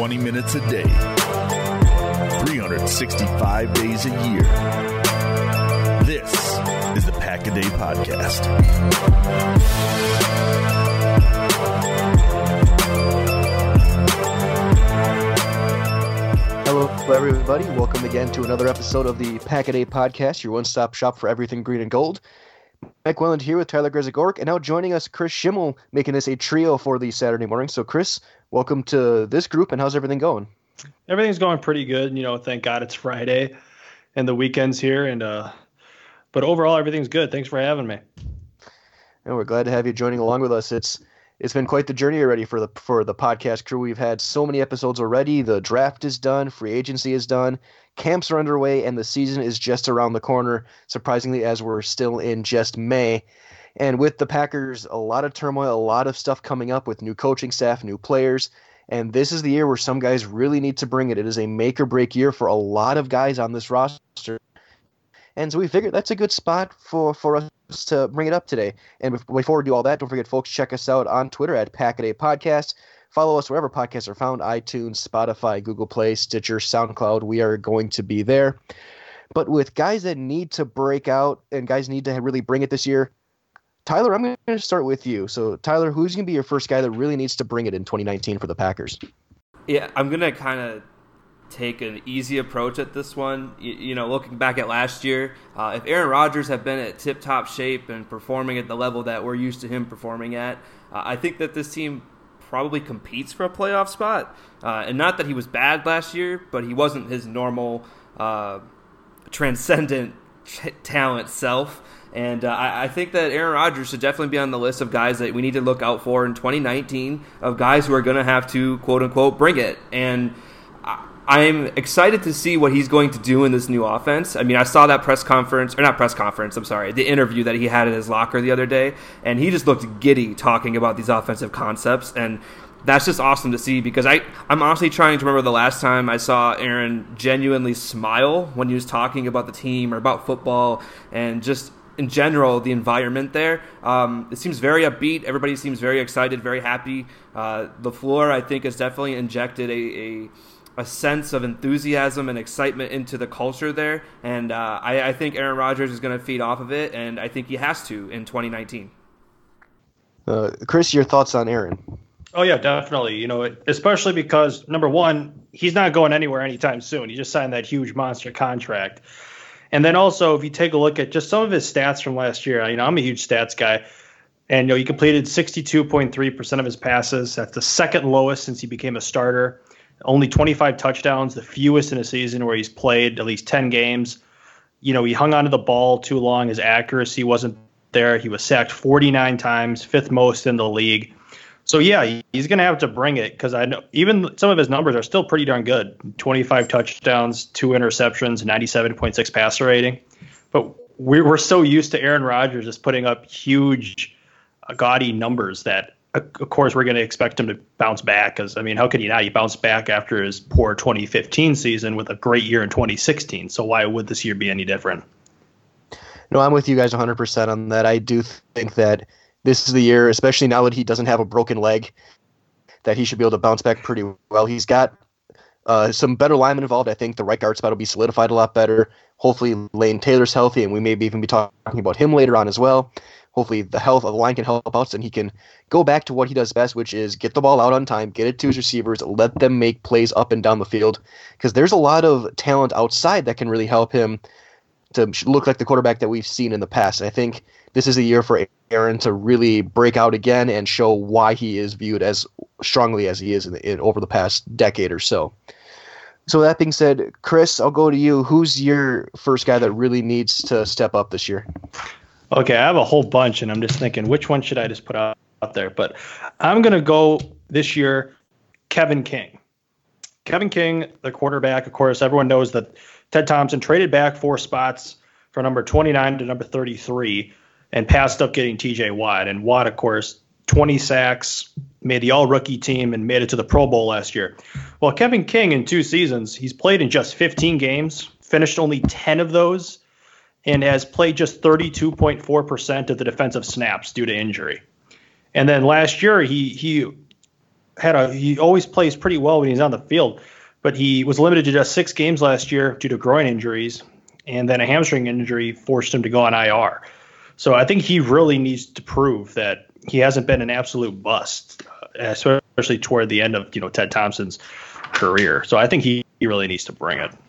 20 minutes a day, 365 days a year. This is the Pack-A-Day Podcast. Hello, everybody. Welcome again to another episode of the Pack-A-Day Podcast, your one-stop shop for everything green and gold. Mike Welland here with Tyler Grezagork, and now joining us, Chris Schimmel, making this a trio for the Saturday morning. So, Chris, welcome to this group, and how's everything going? Everything's going pretty good. Thank God it's Friday and the weekend's here, and but overall everything's good. Thanks for having me. And we're glad to have you joining along with us. It's been quite the journey already for the podcast crew. We've had so many episodes already. The draft is done, free agency is done, camps are underway, and the season is just around the corner, surprisingly, as we're still in just May. And with the Packers, a lot of turmoil, a lot of stuff coming up with new coaching staff, new players. And this is the year where some guys really need to bring it. It is a make or break year for a lot of guys on this roster. And so we figured that's a good spot for us to bring it up today. And before we do all that, don't forget, folks, check us out on Twitter at Pack-A-Day Podcast. Follow us wherever podcasts are found, iTunes, Spotify, Google Play, Stitcher, SoundCloud. We are going to be there. But with guys that need to break out and guys need to really bring it this year, Tyler, I'm going to start with you. So, Tyler, who's going to be your first guy that really needs to bring it in 2019 for the Packers? Yeah, I'm going to kind of take an easy approach at this one. Looking back at last year, if Aaron Rodgers had been at tip-top shape and performing at the level that we're used to him performing at, I think that this team probably competes for a playoff spot. And not that he was bad last year, but he wasn't his normal transcendent talent self. And I think that Aaron Rodgers should definitely be on the list of guys that we need to look out for in 2019, of guys who are going to have to, quote-unquote, bring it. And I'm excited to see what he's going to do in this new offense. I mean, I saw that the interview that he had in his locker the other day, and he just looked giddy talking about these offensive concepts, and that's just awesome to see, because I'm honestly trying to remember the last time I saw Aaron genuinely smile when he was talking about the team or about football and just in general the environment there. It seems very upbeat. Everybody seems very excited, very happy. LaFleur, I think, has definitely injected a sense of enthusiasm and excitement into the culture there, and I think Aaron Rodgers is going to feed off of it, and I think he has to in 2019. Chris, your thoughts on Aaron? Oh, yeah, definitely. Especially because, number one, he's not going anywhere anytime soon. He just signed that huge monster contract. And then also, if you take a look at just some of his stats from last year, I'm a huge stats guy, and he completed 62.3% of his passes. That's the second lowest since he became a starter. Only 25 touchdowns, the fewest in a season where he's played at least 10 games. He hung onto the ball too long. His accuracy wasn't there. He was sacked 49 times, fifth most in the league. So, yeah, he's going to have to bring it, because I know even some of his numbers are still pretty darn good. 25 touchdowns, 2 interceptions, 97.6 passer rating. But we're so used to Aaron Rodgers just putting up huge, gaudy numbers that, of course, we're going to expect him to bounce back, because, how could he not? He bounced back after his poor 2015 season with a great year in 2016. So why would this year be any different? No, I'm with you guys 100% on that. I do think that this is the year, especially now that he doesn't have a broken leg, that he should be able to bounce back pretty well. He's got some better linemen involved. I think the right guard spot will be solidified a lot better. Hopefully Lane Taylor's healthy, and we may even be talking about him later on as well. Hopefully the health of the line can help out, and he can go back to what he does best, which is get the ball out on time, get it to his receivers, let them make plays up and down the field, because there's a lot of talent outside that can really help him to look like the quarterback that we've seen in the past. And I think this is the year for Aaron to really break out again and show why he is viewed as strongly as he is over the past decade or so. So that being said, Chris, I'll go to you. Who's your first guy that really needs to step up this year? Okay, I have a whole bunch, and I'm just thinking, which one should I just put out there? But I'm going to go this year, Kevin King. Kevin King, the quarterback, of course, everyone knows that Ted Thompson traded back 4 spots from number 29 to number 33 and passed up getting TJ Watt. And Watt, of course, 20 sacks, made the all-rookie team, and made it to the Pro Bowl last year. Well, Kevin King, in 2 seasons, he's played in just 15 games, finished only 10 of those, and has played just 32.4% of the defensive snaps due to injury. And then last year, he he always plays pretty well when he's on the field, but he was limited to just 6 games last year due to groin injuries, and then a hamstring injury forced him to go on IR. So I think he really needs to prove that he hasn't been an absolute bust, especially toward the end of Ted Thompson's career. So I think he really needs to bring it.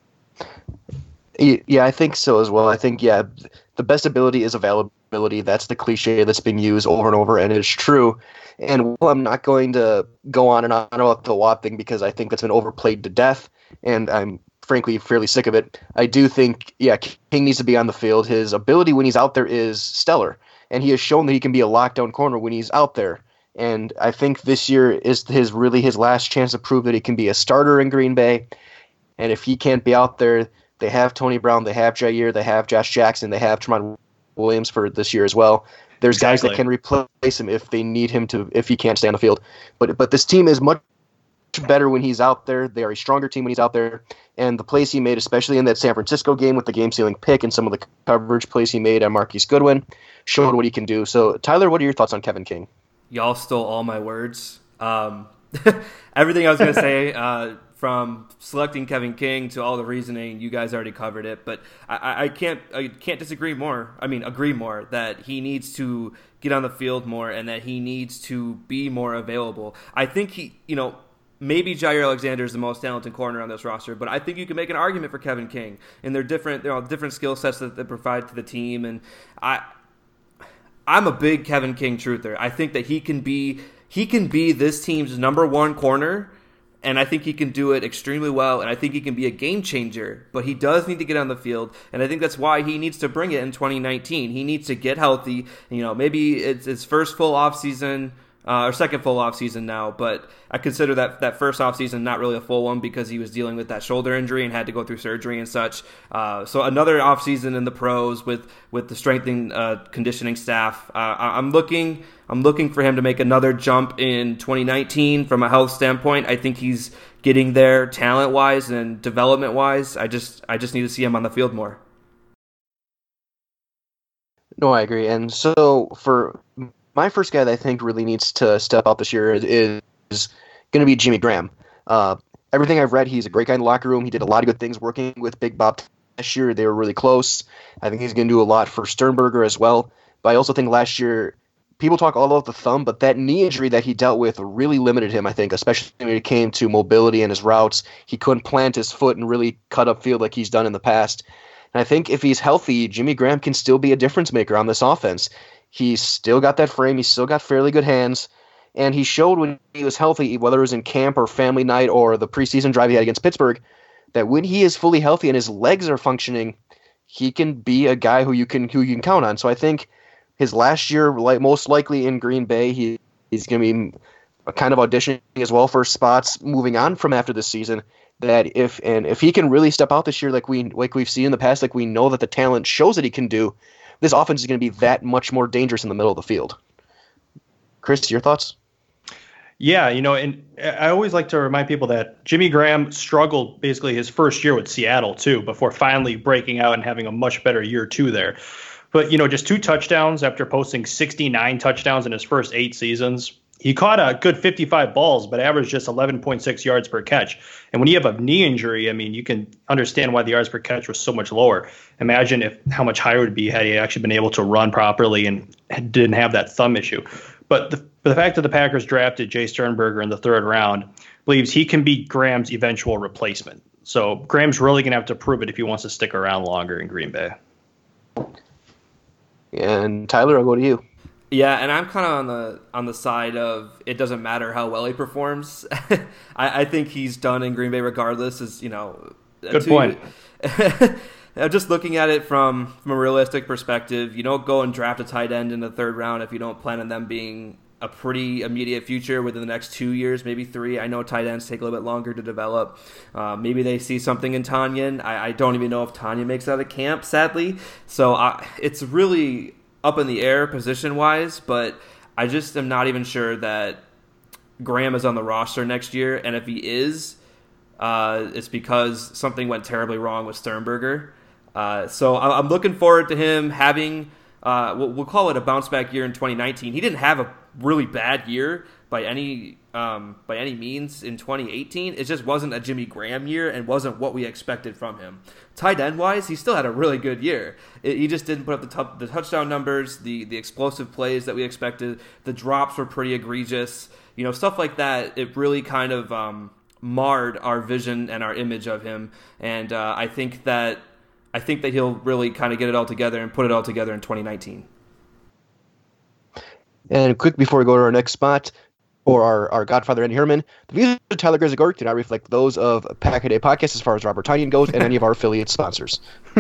Yeah, I think so as well. I think, the best ability is availability. That's the cliche that's been used over and over, and it's true. And while I'm not going to go on and on about the Watt thing because I think that's been overplayed to death, and I'm frankly fairly sick of it, I do think, King needs to be on the field. His ability when he's out there is stellar, and he has shown that he can be a lockdown corner when he's out there. And I think this year is his last chance to prove that he can be a starter in Green Bay. And if he can't be out there, they have Tony Brown, they have Jair, they have Josh Jackson, they have Tramon Williams for this year as well. There's guys that can replace him if they need him to, if he can't stay on the field. But this team is much better when he's out there. They are a stronger team when he's out there. And the plays he made, especially in that San Francisco game with the game-sealing pick and some of the coverage plays he made on Marquise Goodwin, showed what he can do. So, Tyler, what are your thoughts on Kevin King? Y'all stole all my words. Everything I was going to say, from selecting Kevin King to all the reasoning, you guys already covered it. But I can't disagree more. Agree more that he needs to get on the field more and that he needs to be more available. I think maybe Jair Alexander is the most talented corner on this roster, but I think you can make an argument for Kevin King and their different skill sets that they provide to the team. And I'm a big Kevin King truther. I think that he can be this team's number one corner, and I think he can do it extremely well, and I think he can be a game changer, but he does need to get on the field, and I think that's why he needs to bring it in 2019. He needs to get healthy. Maybe it's his first full offseason, or second full offseason now, but I consider that first offseason not really a full one because he was dealing with that shoulder injury and had to go through surgery and such. So another offseason in the pros with the strengthening conditioning staff. I'm looking for him to make another jump in 2019 from a health standpoint. I think he's getting there talent-wise and development-wise. I just need to see him on the field more. No, I agree. And so for my first guy that I think really needs to step out this year is going to be Jimmy Graham. Everything I've read, he's a great guy in the locker room. He did a lot of good things working with Big Bob last year. They were really close. I think he's going to do a lot for Sternberger as well. But I also think last year, people talk all about the thumb, but that knee injury that he dealt with really limited him, I think, especially when it came to mobility and his routes. He couldn't plant his foot and really cut up field like he's done in the past. And I think if he's healthy, Jimmy Graham can still be a difference maker on this offense. He's still got that frame. He's still got fairly good hands. And he showed when he was healthy, whether it was in camp or family night or the preseason drive he had against Pittsburgh, that when he is fully healthy and his legs are functioning, he can be a guy who you can count on. So I think his last year, most likely in Green Bay, he's going to be kind of auditioning as well for spots moving on from after this season. That if he can really step out this year like we've seen in the past, like we know that the talent shows that he can do, this offense is going to be that much more dangerous in the middle of the field. Chris, your thoughts? Yeah, and I always like to remind people that Jimmy Graham struggled basically his first year with Seattle too, before finally breaking out and having a much better year too there. But, just 2 touchdowns after posting 69 touchdowns in his first 8 seasons. He caught a good 55 balls, but averaged just 11.6 yards per catch. And when you have a knee injury, you can understand why the yards per catch was so much lower. Imagine how much higher it would be had he actually been able to run properly and didn't have that thumb issue. But the fact that the Packers drafted Jay Sternberger in the 3rd round believes he can be Graham's eventual replacement. So Graham's really going to have to prove it if he wants to stick around longer in Green Bay. And Tyler, I'll go to you. Yeah, and I'm kind of on the side of it doesn't matter how well he performs. I think he's done in Green Bay regardless. Good point. Just looking at it from a realistic perspective, you don't go and draft a tight end in the 3rd round if you don't plan on them being a pretty immediate future within the next 2 years, maybe 3. I know tight ends take a little bit longer to develop. Maybe they see something in Tanyan. I don't even know if Tanyan makes it out of camp, sadly. So it's really up in the air position-wise, but I just am not even sure that Graham is on the roster next year, and if he is, it's because something went terribly wrong with Sternberger. So I'm looking forward to him having we'll call it a bounce back year in 2019. He didn't have a really bad year by any means in 2018. It just wasn't a Jimmy Graham year and wasn't what we expected from him. Tight end wise, he still had a really good year. He just didn't put up the touchdown numbers, the explosive plays that we expected. The drops were pretty egregious. Stuff like that. It really kind of marred our vision and our image of him. And I think that he'll really kind of get it all together and put it all together in 2019. And quick before we go to our next spot, or our godfather, Andy Herman, the views of Tyler Grisegork do not reflect those of Pack a Day Podcast as far as Robert Tynion goes and any of our affiliate sponsors.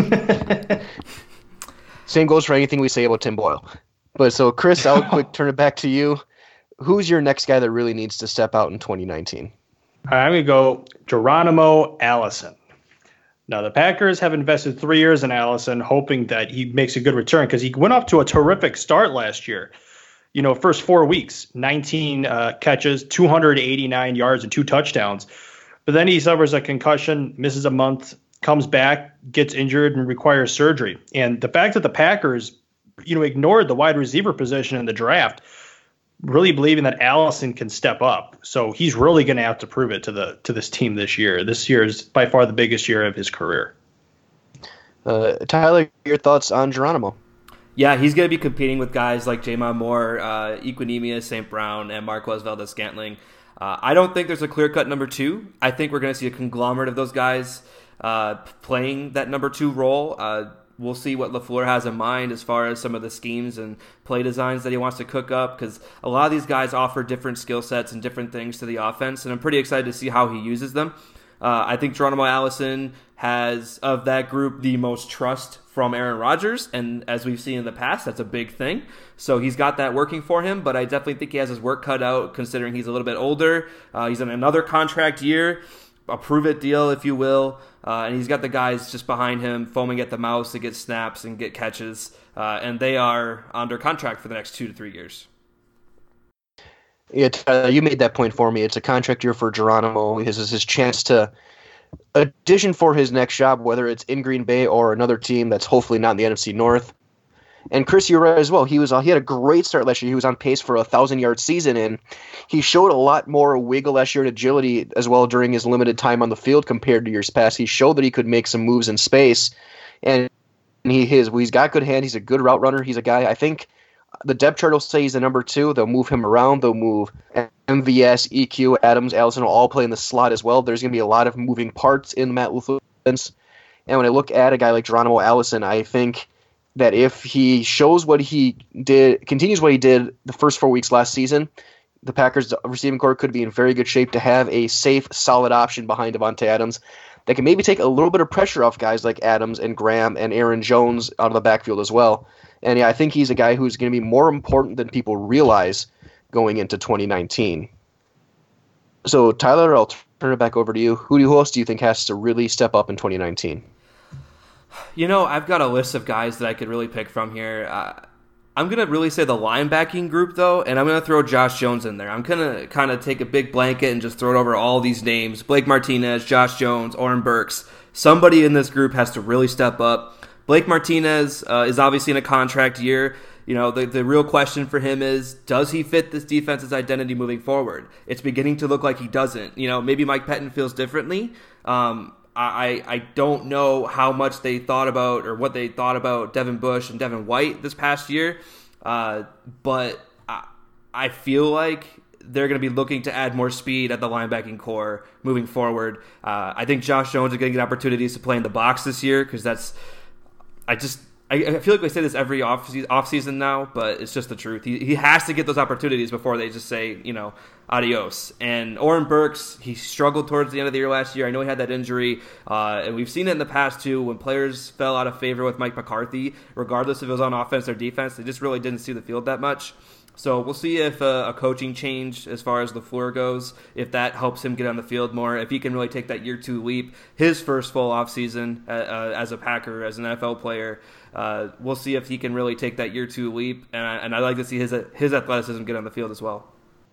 Same goes for anything we say about Tim Boyle. But so, Chris, I'll quick turn it back to you. Who's your next guy that really needs to step out in 2019? I'm going to go Geronimo Allison. Now, the Packers have invested 3 years in Allison, hoping that he makes a good return because he went off to a terrific start last year. First 4 weeks, 19 catches, 289 yards, and 2 touchdowns. But then he suffers a concussion, misses a month, comes back, gets injured, and requires surgery. And the fact that the Packers, ignored the wide receiver position in the draft, really believing that Allison can step up. So he's really going to have to prove it to this team this year. This year is by far the biggest year of his career. Tyler, your thoughts on Geronimo? Yeah, he's going to be competing with guys like Jamon Moore, Equinemius St. Brown, and Marquez Valdes-Scantling. I don't think there's a clear-cut number 2. I think we're going to see a conglomerate of those guys playing that number 2 role. We'll see what LaFleur has in mind as far as some of the schemes and play designs that he wants to cook up, because a lot of these guys offer different skill sets and different things to the offense, and I'm pretty excited to see how he uses them. I think Geronimo Allison has, of that group, the most trust from Aaron Rodgers, and as we've seen in the past, that's a big thing. So he's got that working for him, but I definitely think he has his work cut out considering he's a little bit older. He's in another contract year, a prove-it deal, if you will, and he's got the guys just behind him foaming at the mouth to get snaps and get catches, and they are under contract for the next 2 to 3 years. Yeah, you made that point for me. It's a contract year for Geronimo. This is his chance to audition for his next job, whether it's in Green Bay or another team that's hopefully not in the NFC North. And Chris, you're right as well. He had a great start last year. He was on pace for a 1,000-yard season, and he showed a lot more wiggle last year and agility as well during his limited time on the field compared to years past. He showed that he could make some moves in space, and he's got good hand. He's a good route runner. He's a guy, I think, the depth chart will say he's the number 2. They'll move him around. They'll move MVS, EQ, Adams, Allison will all play in the slot as well. There's going to be a lot of moving parts in Matt LaFleur. And when I look at a guy like Geronimo Allison, I think that if he shows what he did, continues what he did the first 4 weeks last season, the Packers receiving corps could be in very good shape to have a safe, solid option behind Davante Adams that can maybe take a little bit of pressure off guys like Adams and Graham and Aaron Jones out of the backfield as well. And yeah, I think he's a guy who's going to be more important than people realize going into 2019. So, Tyler, I'll turn it back over to you. Who else do you think has to really step up in 2019? I've got a list of guys that I could really pick from here. I'm going to really say the linebacking group, though, and I'm going to throw Josh Jones in there. I'm going to kind of take a big blanket and just throw it over all these names. Blake Martinez, Josh Jones, Oren Burks. Somebody in this group has to really step up. Blake Martinez is obviously in a contract year. The real question for him is, does he fit this defense's identity moving forward? It's beginning to look like he doesn't. Maybe Mike Pettin feels differently. I don't know how much they thought about or what they thought about Devin Bush and Devin White this past year, but I feel like they're going to be looking to add more speed at the linebacking core moving forward. I think Josh Jones is going to get opportunities to play in the box this year because I feel like we say this every offseason now, but it's just the truth. He has to get those opportunities before they just say, adios. And Oren Burks, he struggled towards the end of the year last year. I know he had that injury, and we've seen it in the past too when players fell out of favor with Mike McCarthy, regardless if it was on offense or defense. They just really didn't see the field that much. So we'll see if a coaching change as far as LaFleur goes, if that helps him get on the field more, if he can really take that year 2 leap, his first full offseason as a Packer, as an NFL player. We'll see if he can really take that year 2 leap, and I'd like to see his athleticism get on the field as well.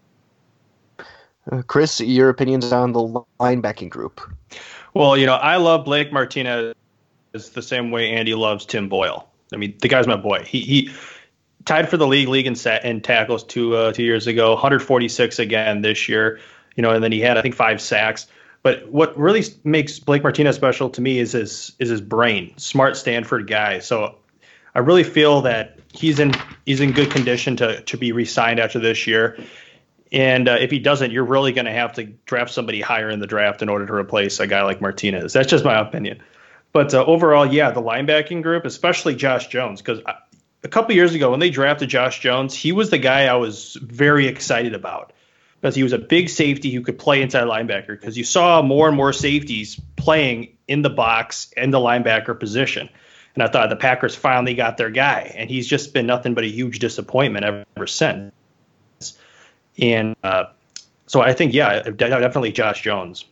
Chris, your opinions on the linebacking group? Well, I love Blake Martinez the same way Andy loves Tim Boyle. I mean, the guy's my boy. He tied for the league in tackles 2 years ago, 146 again this year. And then he had, I think, 5 sacks. But what really makes Blake Martinez special to me is his brain. Smart Stanford guy. So I really feel that he's in good condition to be re-signed after this year. And if he doesn't, you're really going to have to draft somebody higher in the draft in order to replace a guy like Martinez. That's just my opinion. But overall, yeah, the linebacking group, especially Josh Jones, because a couple years ago when they drafted Josh Jones, he was the guy I was very excited about because he was a big safety who could play inside linebacker because you saw more and more safeties playing in the box and the linebacker position. And I thought the Packers finally got their guy, and he's just been nothing but a huge disappointment ever since. And so I think, yeah, definitely Josh Jones.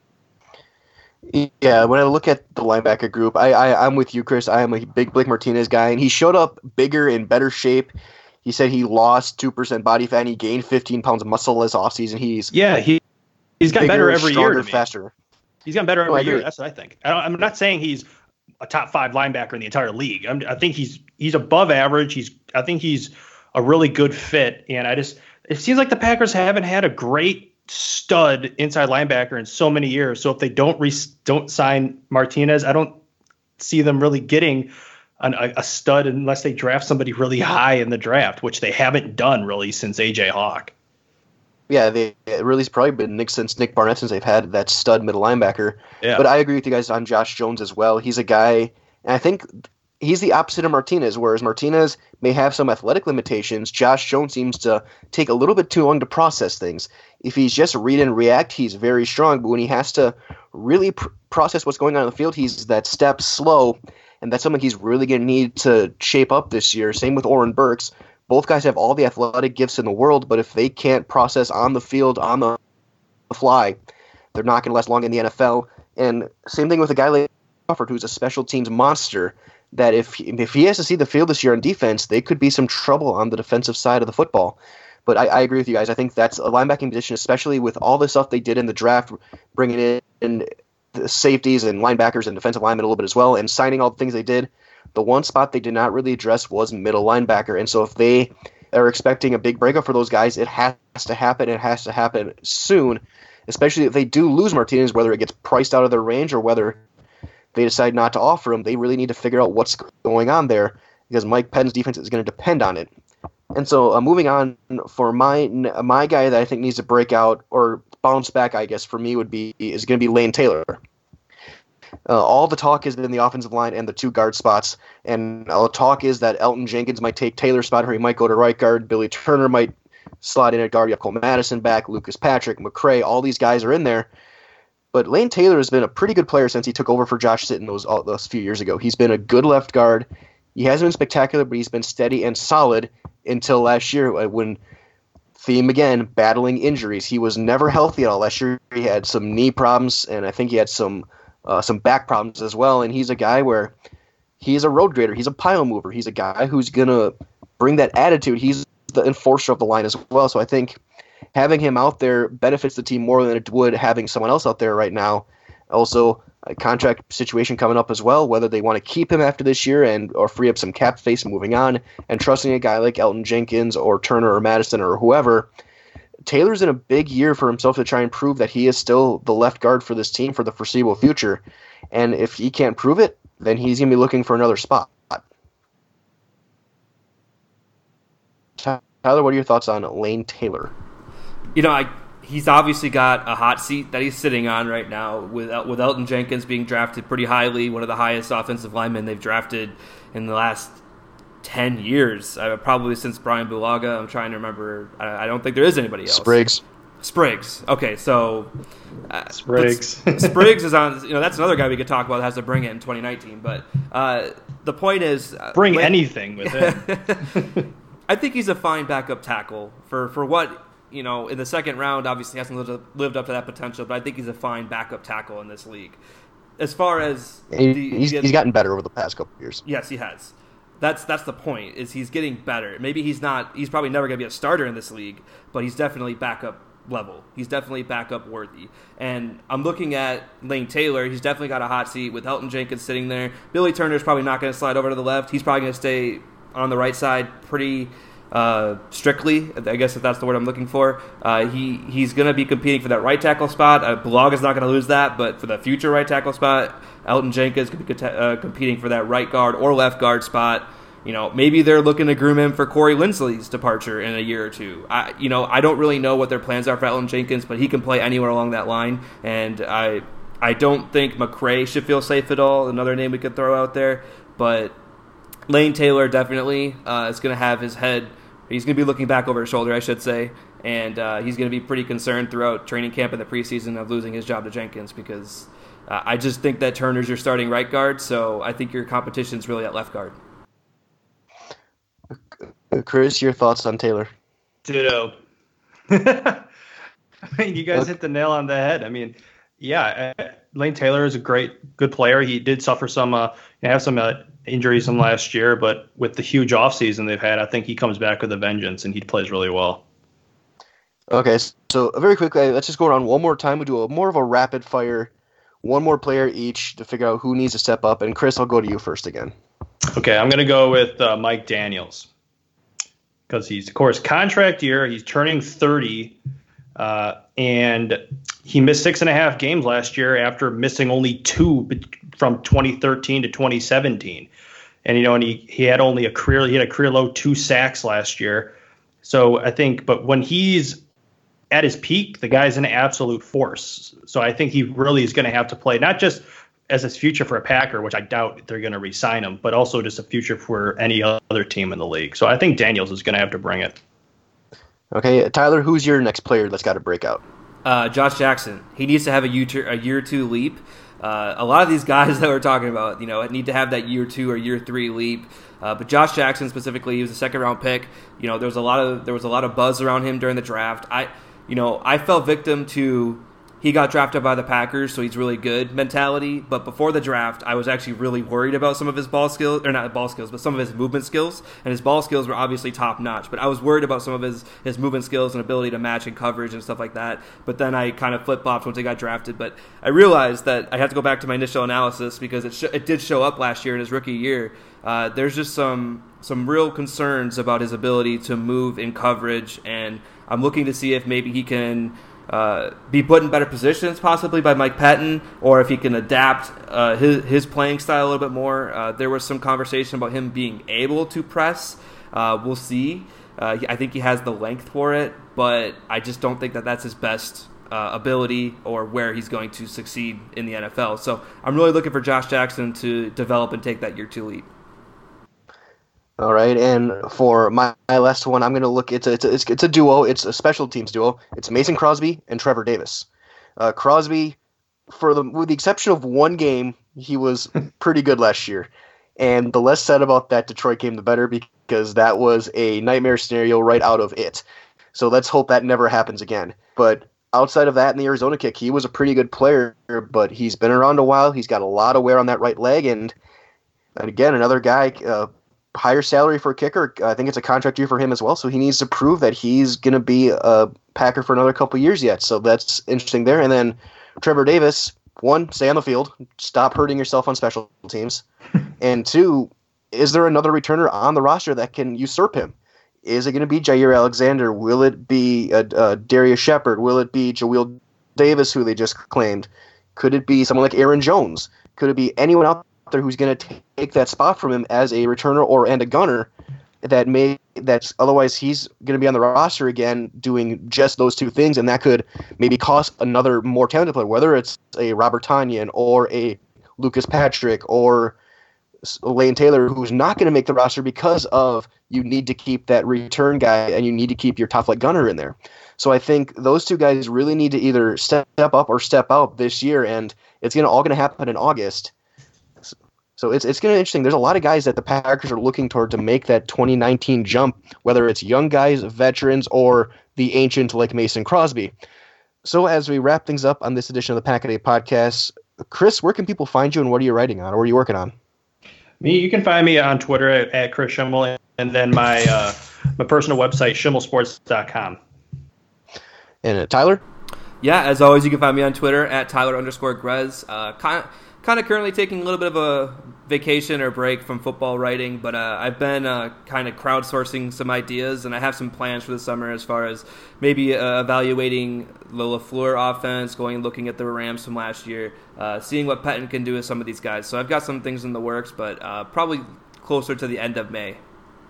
Yeah, when I look at the linebacker group, I'm with you, Chris. I am a big Blake Martinez guy, and he showed up bigger, in better shape. He said he lost 2% body fat, and he gained 15 pounds of muscle this offseason. He's gotten better every stronger, year. Faster. He's gotten better every year. That's what I think. I'm not saying he's a top 5 linebacker in the entire league. I think he's above average. I think he's a really good fit, and it seems like the Packers haven't had a great stud inside linebacker in so many years. So if they don't sign Martinez, I don't see them really getting a stud unless they draft somebody really high in the draft, which they haven't done really since AJ Hawk. Yeah, it really has probably been since Nick Barnett since they've had that stud middle linebacker. Yeah. But I agree with you guys on Josh Jones as well. He's a guy, and I think he's the opposite of Martinez, whereas Martinez may have some athletic limitations. Josh Jones seems to take a little bit too long to process things. If he's just read and react, he's very strong. But when he has to really process what's going on in the field, he's that step slow. And that's something he's really going to need to shape up this year. Same with Oren Burks. Both guys have all the athletic gifts in the world, but if they can't process on the field, on the fly, they're not going to last long in the NFL. And same thing with a guy like Crawford, who's a special teams monster, that if he has to see the field this year on defense, they could be some trouble on the defensive side of the football. But I agree with you guys. I think that's a linebacking position, especially with all the stuff they did in the draft, bringing in the safeties and linebackers and defensive linemen a little bit as well, and signing all the things they did. The one spot they did not really address was middle linebacker. And so if they are expecting a big breakup for those guys, it has to happen. It has to happen soon, especially if they do lose Martinez, whether it gets priced out of their range or whether they decide not to offer him. They really need to figure out what's going on there because Mike Penn's defense is going to depend on it. And so moving on for my guy that I think needs to break out or bounce back, I guess, for me is going to be Lane Taylor. All the talk has been in the offensive line and the 2 guard spots, and the talk is that Elton Jenkins might take Taylor's spot, or he might go to right guard. Billy Turner might slide in at guard. You have Cole Madison back, Lucas Patrick, McCray. All these guys are in there. But Lane Taylor has been a pretty good player since he took over for Josh Sitton those few years ago. He's been a good left guard. He hasn't been spectacular, but he's been steady and solid until last year when, theme again, battling injuries. He was never healthy at all. Last year he had some knee problems, and I think he had some back problems as well. And he's a guy where he's a road grader. He's a pile mover. He's a guy who's going to bring that attitude. He's the enforcer of the line as well. So I think having him out there benefits the team more than it would having someone else out there right now. Also, a contract situation coming up as well, whether they want to keep him after this year or free up some cap space moving on, and trusting a guy like Elton Jenkins or Turner or Madison or whoever. Taylor's in a big year for himself to try and prove that he is still the left guard for this team for the foreseeable future. And if he can't prove it, then he's going to be looking for another spot. Tyler, what are your thoughts on Lane Taylor? He's obviously got a hot seat that he's sitting on right now with Elton Jenkins being drafted pretty highly, one of the highest offensive linemen they've drafted in the last 10 years, probably since Brian Bulaga. I'm trying to remember. I don't think there is anybody else. Spriggs. Okay, so Spriggs is on. That's another guy we could talk about that has to bring it in 2019. But the point is, anything with him. I think he's a fine backup tackle for what. In the second round, obviously hasn't lived up to that potential, but I think he's a fine backup tackle in this league. As far as he's gotten better over the past couple of years. Yes, he has. That's the point. Is he's getting better. Maybe he's probably never going to be a starter in this league, but he's definitely backup level. He's definitely backup worthy. And I'm looking at Lane Taylor. He's definitely got a hot seat with Elgton Jenkins sitting there. Billy Turner's probably not going to slide over to the left. He's probably going to stay on the right side pretty strictly, I guess, if that's the word I'm looking for. He's going to be competing for that right tackle spot. Bullock is not going to lose that, but for the future right tackle spot, Elgton Jenkins could be competing for that right guard or left guard spot. Maybe they're looking to groom him for Corey Linsley's departure in a year or two. I don't really know what their plans are for Elgton Jenkins, but he can play anywhere along that line, and I don't think McCray should feel safe at all. Another name we could throw out there, but Lane Taylor definitely is going to have his head. He's going to be looking back over his shoulder, I should say, and he's going to be pretty concerned throughout training camp and the preseason of losing his job to Jenkins because I just think that Turner's your starting right guard, so I think your competition's really at left guard. Chris, your thoughts on Taylor? Ditto. I mean, you guys hit the nail on the head. I mean, yeah, Lane Taylor is a good player. He did suffer some injuries from last year, but with the huge offseason they've had, I think he comes back with a vengeance and he plays really well. Okay, so very quickly, let's just go around one more time. We'll do more of a rapid fire, one more player each to figure out who needs to step up. And Chris, I'll go to you first again. Okay, I'm going to go with Mike Daniels because he's, of course, contract year. He's turning 30, and he missed 6.5 games last year after missing only 2 from 2013 to 2017. And he had only a career low 2 sacks last year. So I think, but when he's at his peak, the guy's an absolute force. So I think he really is going to have to play not just as his future for a Packer, which I doubt they're going to re-sign him, but also just a future for any other team in the league. So I think Daniels is going to have to bring it. Okay, Tyler, who's your next player that's got to break out? Josh Jackson. He needs to have a year or two leap. A lot of these guys that we're talking about, need to have that year 2 or year 3 leap. But Josh Jackson specifically, he was a second-round pick. There was a lot of buzz around him during the draft. I fell victim to he got drafted by the Packers, so he's really good mentality. But before the draft, I was actually really worried about some of his ball skills, or not ball skills, but some of his movement skills. And his ball skills were obviously top notch. But I was worried about some of his movement skills and ability to match in coverage and stuff like that. But then I kind of flip-flopped once he got drafted. But I realized that I had to go back to my initial analysis because it did show up last year in his rookie year. There's just some real concerns about his ability to move in coverage, and I'm looking to see if maybe he can be put in better positions possibly by Mike Patton, or if he can adapt his playing style a little bit more. There was some conversation about him being able to press. We'll see. I think he has the length for it, but I just don't think that that's his best ability or where he's going to succeed in the NFL. So I'm really looking for Josh Jackson to develop and take that year 2 leap. All right, and for my last one, I'm going to look. It's a duo. It's a special teams duo. It's Mason Crosby and Trevor Davis. Crosby, with the exception of one game, he was pretty good last year. And the less said about that Detroit game, the better, because that was a nightmare scenario right out of it. So let's hope that never happens again. But outside of that, in the Arizona kick, he was a pretty good player, but he's been around a while. He's got a lot of wear on that right leg, and again, another guy. Higher salary for a kicker. I think it's a contract year for him as well, so he needs to prove that he's going to be a Packer for another couple years yet. So that's interesting there. And then Trevor Davis, 1, stay on the field. Stop hurting yourself on special teams. And 2, is there another returner on the roster that can usurp him? Is it going to be Jair Alexander? Will it be Darius Shepard? Will it be Jahlil Davis, who they just claimed? Could it be someone like Aaron Jones? Could it be anyone out there who's going to take that spot from him as a returner and a gunner that's otherwise he's going to be on the roster again doing just those 2 things, and that could maybe cost another more talented player, whether it's a Robert Tonyan or a Lucas Patrick or Lane Taylor, who's not going to make the roster because of you need to keep that return guy and you need to keep your top flight gunner in there. So I think those 2 guys really need to either step up or step out this year, and it's all going to happen in August. So it's going to be interesting. There's a lot of guys that the Packers are looking toward to make that 2019 jump, whether it's young guys, veterans, or the ancient like Mason Crosby. So as we wrap things up on this edition of the Pack-A-Day podcast, Chris, where can people find you and what are you writing on or what are you working on? You can find me on Twitter at Chris Schimmel, and then my personal website, schimmelsports.com. And Tyler? Yeah, as always, you can find me on Twitter at Tyler_Grez. Kind of currently taking a little bit of a vacation or break from football writing, but I've been kind of crowdsourcing some ideas, and I have some plans for the summer as far as maybe evaluating the LaFleur offense, going and looking at the Rams from last year, seeing what Pettine can do with some of these guys. So I've got some things in the works, but probably closer to the end of May.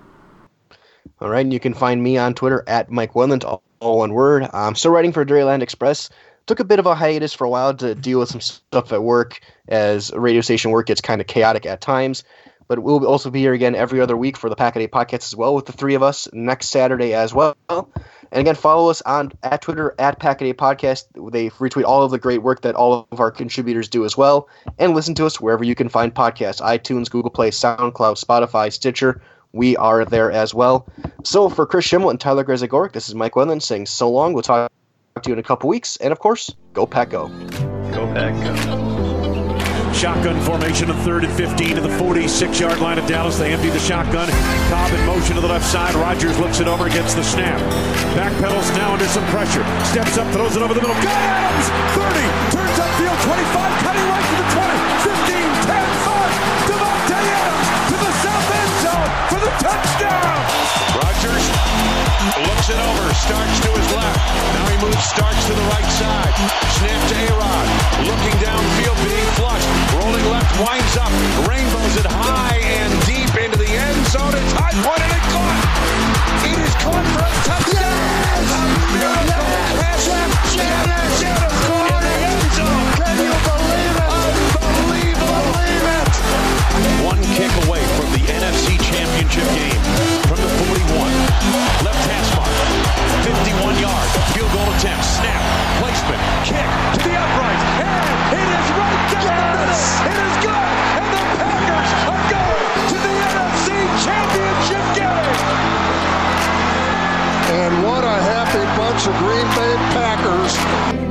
All right, and you can find me on Twitter at Mike Wendlandt, all one word. I'm still writing for Dairyland Express. Took a bit of a hiatus for a while to deal with some stuff at work, as radio station work gets kind of chaotic at times. But we'll also be here again every other week for the Pack-A-Day podcast as well, with the three of us next Saturday as well. And again, follow us at Twitter at Pack-A-Day Podcast. They retweet all of the great work that all of our contributors do as well. And listen to us wherever you can find podcasts: iTunes, Google Play, SoundCloud, Spotify, Stitcher. We are there as well. So for Chris Schimmel and Tyler Grezagoric, this is Mike Wendlandt saying so long. We'll talk to you in a couple weeks. And of course, go Pack Go. Go Pack Go. Shotgun formation on 3rd and 15 to the 46-yard line of Dallas. They empty the shotgun. Cobb in motion to the left side. Rodgers looks it over, gets the snap. Backpedals now under some pressure. Steps up, throws it over the middle. Got Adams! 30! Turns upfield, 25, cutting right to the 20. 15, 10, 5. Davante Adams to the south end zone for the touchdown! Rodgers looks it over, starts to his left. Now he moves, starts to the right side. Snap to A-Rod. Looking downfield, being flushed. Rolling left, winds up. Rainbows it high and deep into the end zone. It's high pointed and caught. It is caught for a touchdown. Yes! A miracle. Yes! Yes! In the end zone. Can you believe it? Unbelievable. Believe it. One kick away from the NFC Championship game. From the 41. Left hash mark. 51-yard field goal attempt. Snap. Placement. Kick to the upright. And it is right down the middle. It is good. And the Packers are going to the NFC Championship game. And what a happy bunch of Green Bay Packers.